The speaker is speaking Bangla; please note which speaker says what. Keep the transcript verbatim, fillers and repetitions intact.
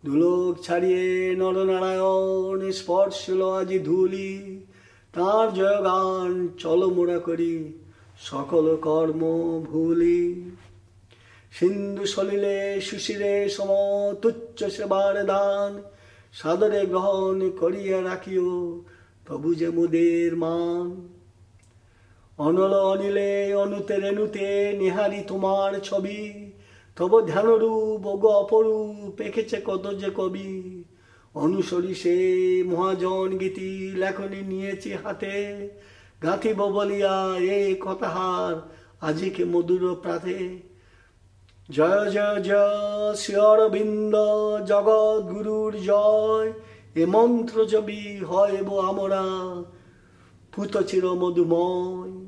Speaker 1: দুলোক ছাড়িয়ে নরনারায়ণ স্পর্শল আজি ধুলি, তাঁর জয়গান চলো মোরা করি সকল কর্ম ভুলি। সিন্ধু সলিলে সুশিরে সম তুচ্ছ সেবার দান, সাদরে গ্রহণ করিয়া রাখিও তবু যে মোদের মান। অনল অনিলে অনুতে রেণুতে নিহারি তোমার ছবি, তব ধ্যানরূপ ও অপরূপ এঁকেছে কত যে কবি। অনুসরি সে মহাজন গীতি লেখনি নিয়েছি হাতে, গাঁথিব বলিয়া এ কথাহার আজিকে মধুর প্রাতে। জয় জয় জয় শ্রী অরবিন্দ জগৎ গুরুর জয়, এ মন্ত্র জবি হয় আমরা পুত চির মধুময়।